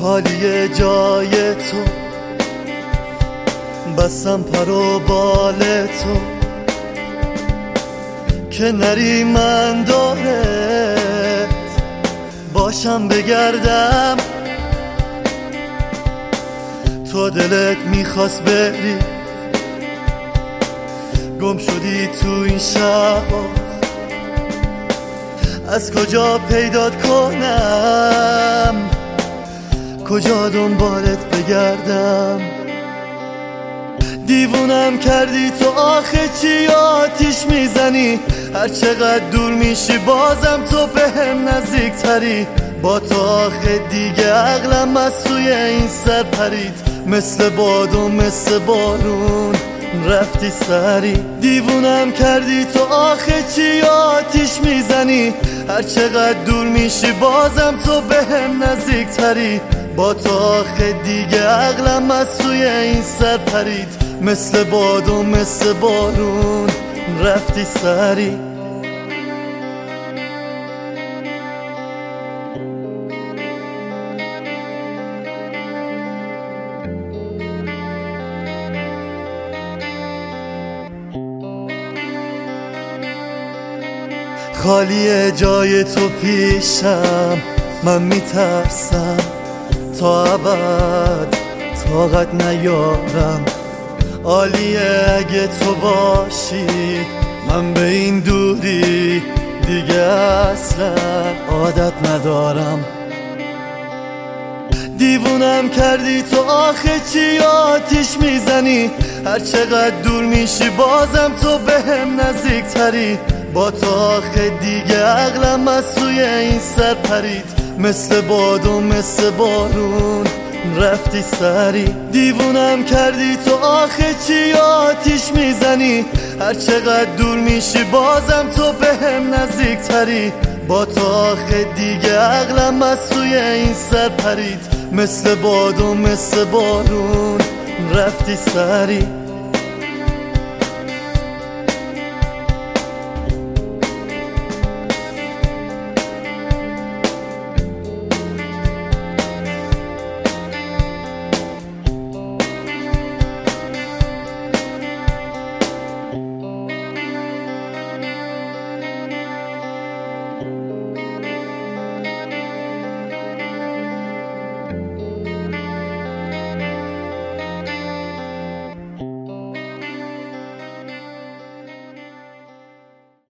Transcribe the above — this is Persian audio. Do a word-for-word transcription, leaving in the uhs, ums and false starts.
خالی جای تو، بستم پر و بال تو که نری من داره باشم بگردم. تو دلت میخواست بری، گم شدی تو این شب، از کجا پیدات کنم، کجا دنبالت بگردم. دیوونم کردی تو آخه چی آتیش میزنی، هر چقدر دور میشی بازم تو به هم نزدیک تری. با تو آخه دیگه عقلم از سوی این سر پرید، مثل باد و مثل بارون رفتی سری. دیوونم کردی تو آخه چی آتیش میزنی، هر چقدر دور میشی بازم تو به هم نزدیک تری. با تو آخه دیگه عقلم از سوی این سر پرید، مثل باد و مثل بارون رفتی سری. خالی جای تو پیشم، من میترسم تا ابد طاقت نیارم. عالیه اگه تو باشی، من به این دوری دیگه اصلا عادت ندارم. دیوونم کردی تو آخه چی آتیش میزنی، هر چقدر دور میشی بازم تو به هم نزدیک تری. با تو آخه دیگه عقلم از سوی این سر پرید، مثل باد و مثل بارون رفتی سری. دیوونم کردی تو آخه چی آتیش میزنی، هر چقدر دور میشی بازم تو به هم نزدیک تری. با تو آخه دیگه عقلم از سوی این سر پرید، مثل باد و مثل بارون رفتی سری.